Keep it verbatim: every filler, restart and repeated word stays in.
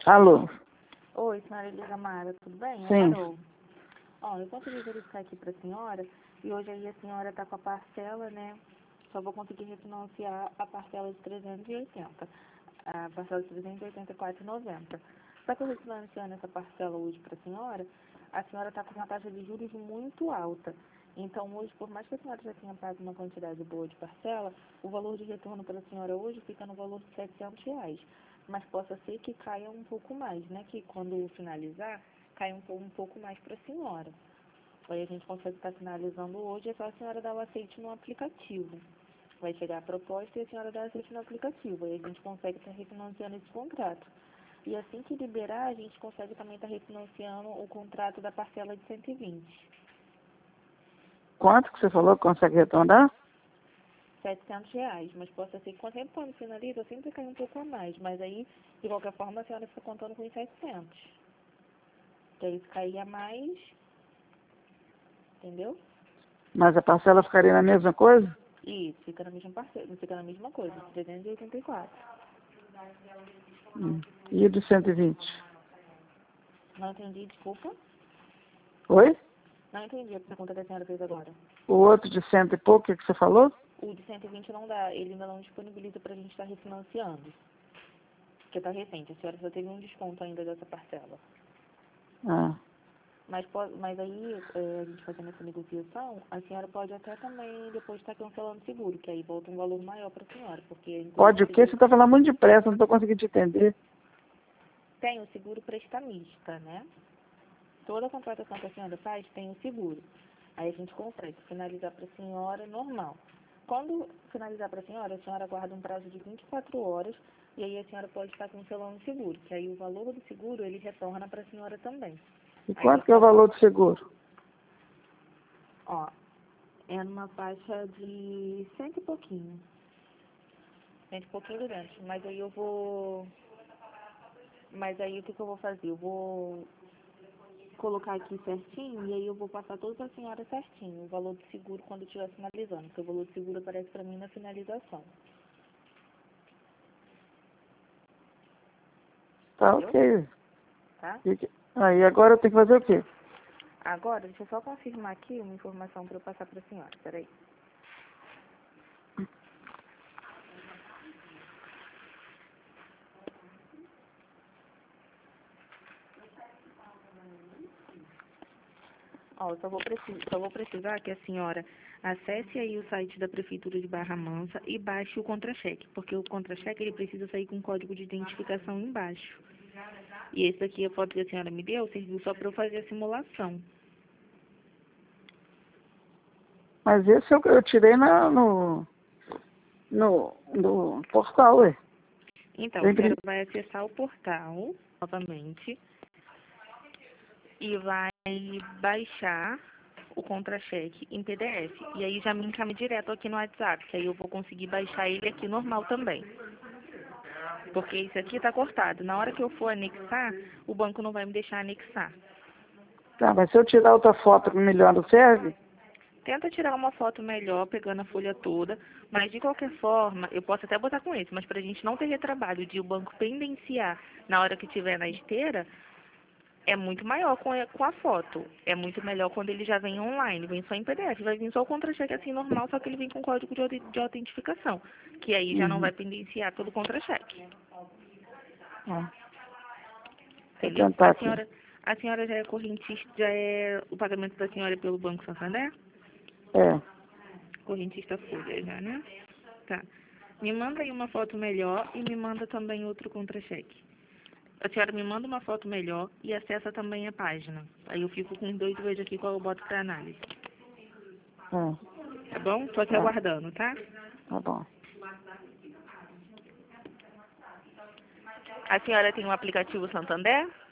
Alô? Oi, senhora Elisa Mara, tudo bem? Sim. Amarou. Ó, eu consegui verificar aqui para a senhora e hoje aí a senhora está com a parcela, né? Só vou conseguir refinanciar a parcela de trezentos e oitenta. A parcela de trezentos e oitenta e quatro reais e noventa centavos. Só que eu refinanciando essa parcela hoje para a senhora, a senhora está com uma taxa de juros muito alta. Então hoje, por mais que a senhora já tenha pago uma quantidade boa de parcela, o valor de retorno para a senhora hoje fica no valor de setecentos reais. Mas possa ser que caia um pouco mais, né? Que quando finalizar, caia um, pou- um pouco mais para a senhora. Aí a gente consegue estar finalizando hoje, é só a senhora dar o aceite no aplicativo. Vai chegar a proposta e a senhora dá aceite no aplicativo. Aí a gente consegue estar refinanciando esse contrato. E assim que liberar, a gente consegue também estar refinanciando o contrato da parcela de cento e vinte. Quanto que você falou que consegue retornar? setecentos reais, mas possa ser que quando sempre quando finaliza, sempre cai um pouco a mais. Mas aí, de qualquer forma, a senhora fica contando com os setecentos. Que aí se cair a mais, entendeu? Mas a parcela ficaria na mesma coisa? Isso, fica na mesma parcela, fica na mesma coisa, trezentos e oitenta e quatro. Hum. E o de cento e vinte? Não entendi, desculpa. Oi? Não entendi a pergunta que a senhora fez agora. O outro de cento e pouco, o que que você falou? O de cento e vinte não dá, ele ainda não disponibiliza pra gente estar refinanciando. Porque tá recente, a senhora só teve um desconto ainda dessa parcela. Ah. Mas, po- mas aí, é, a gente fazendo essa negociação, a senhora pode até também depois estar cancelando o seguro, que aí volta um valor maior para a senhora, porque inclusive Pode o quê? seguro- Você está falando muito depressa, não estou conseguindo te entender. tem o seguro prestamista, né? Toda contratação que a senhora faz tem o seguro. Aí a gente consegue finalizar para a senhora normal. Quando finalizar para a senhora, a senhora aguarda um prazo de vinte e quatro horas e aí a senhora pode estar cancelando o seguro, que aí o valor do seguro ele retorna para a senhora também. E Aí quanto que é o valor do seguro? Ó, é numa faixa de cento e pouquinho. Cento e pouquinho durante. Mas aí eu vou. Mas aí o que, que eu vou fazer? Eu vou colocar aqui certinho e aí eu vou passar tudo pra senhora certinho. O valor do seguro quando estiver finalizando. Porque o valor do seguro aparece pra mim na finalização. Tá Entendeu? ok. Tá? E que- Aí agora eu tenho que fazer o quê? Agora, deixa eu só confirmar aqui uma informação pra eu passar pra senhora. Peraí. Ó, eu só vou, precis- só vou precisar que a senhora acesse aí o site da Prefeitura de Barra Mansa e baixe o contra-cheque, porque o contra-cheque ele precisa sair com código de identificação embaixo. E esse aqui, a foto que a senhora me deu, serviu só para eu fazer a simulação. Mas esse eu, eu tirei na, no, no, no portal, ué. Então, Eu a senhora imprimi. vai acessar o portal novamente e vai baixar o contra-cheque em P D F. E aí já me encaminha direto aqui no WhatsApp, que aí eu vou conseguir baixar ele aqui normal também. Porque esse aqui tá cortado. Na hora que eu for anexar, o banco não vai me deixar anexar. Tá, mas se eu tirar outra foto melhor não serve? Tenta tirar uma foto melhor, pegando a folha toda, mas de qualquer forma, eu posso até botar com esse, mas pra gente não ter retrabalho de o banco pendenciar na hora que tiver na esteira, é muito maior com a, com a foto. É muito melhor quando ele já vem online, vem só em P D F, vai vir só o contra-cheque assim normal, só que ele vem com código de, aut- de autentificação, que aí já não Uhum. vai pendenciar pelo contra-cheque. Ah, vou Entendeu? tentar A aqui. senhora, a senhora já é correntista, já é o pagamento da senhora é pelo Banco Santander? É, Correntista Folha já, né? Tá. Me manda aí uma foto melhor e me manda também outro contra-cheque. A senhora me manda uma foto melhor e acessa também a página. Aí eu fico com os dois e vejo aqui qual eu boto para análise. é, Tá bom? Tô aqui tá, aguardando, tá? tá bom. A senhora tem um aplicativo Santander?